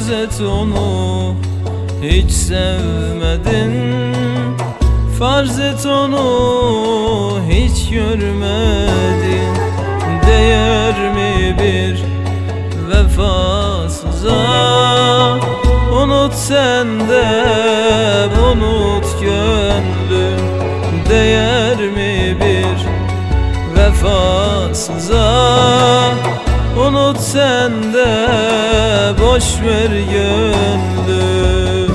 Farz et onu hiç sevmedin, farz et onu hiç görmedin. Değer mi bir vefasıza? Unut sen de unut gönlüm. Değer mi bir vefasıza? Unut sen de boş ver gönlüm.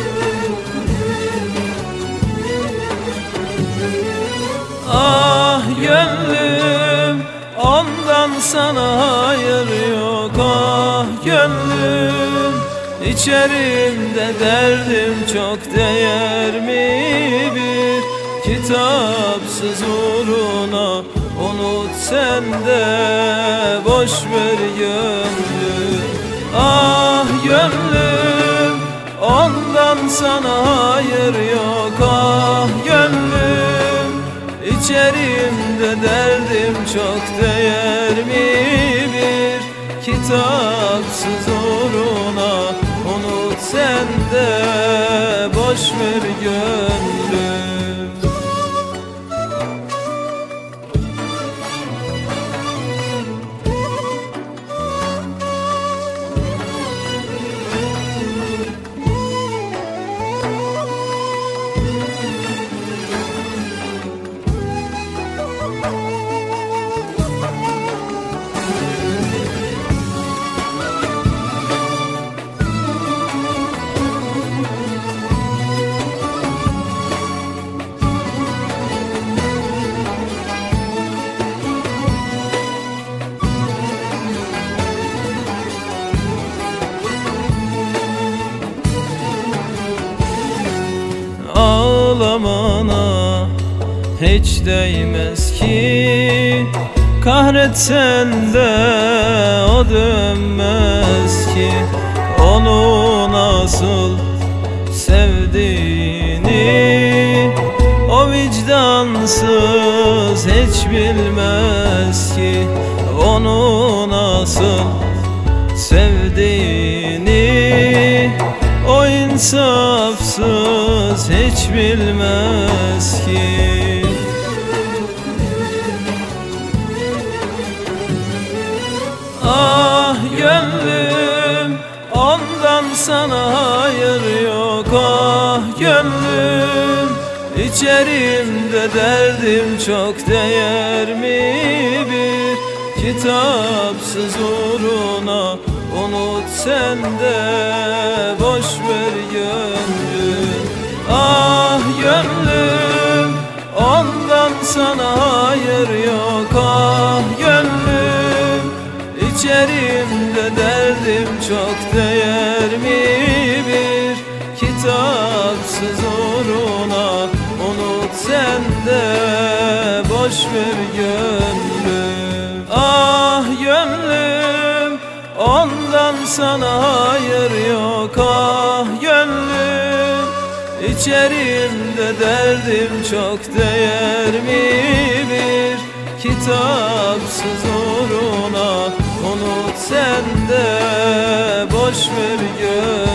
Ah gönlüm, ondan sana hayır yok. Ah gönlüm, İçerimde derdim çok. Değer mi bir kitapsız uğruna? Unut sen de boş ver gönlüm. Ah gönlüm, ondan sana hayır yok. Ah gönlüm, İçerimde derdim çok. Değer mi bir kitapsız uğruna? Unut sen de boş ver gönlüm. Ağlamana hiç değmez ki, kahretsen de o dönmez ki. Onu nasıl sevdiğini o vicdansız hiç bilmez ki. Onu nasıl sevdiğini o insafsız hiç bilmez ki. Ah gönlüm, ondan sana hayır yok. Ah gönlüm, İçerimde derdim çok. Değer mi bir kitapsız uğruna? Unut sen de boş ver gönlüm. Ah gönlüm, ondan sana hayır yok. Ah gönlüm, İçerimde derdim çok. Değer mi bir kitapsız uğruna? Unut sen de boş ver gönlüm. Ah gönlüm, ondan sana hayır yok. Ah gönlüm, İçerimde derdim çok. Değer mi bir kitapsız uğruna? Unut sen de boş ver gönlüm.